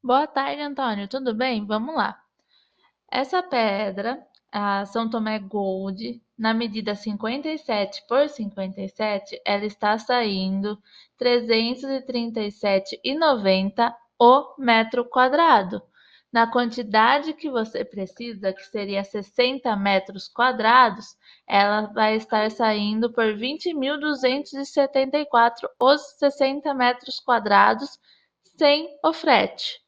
Boa tarde, Antônio. Tudo bem? Vamos lá. Essa pedra, a São Tomé Gold, na medida 57 por 57, ela está saindo 337,90 o metro quadrado. Na quantidade que você precisa, que seria 60 metros quadrados, ela vai estar saindo por 20.274 os 60 metros quadrados sem o frete.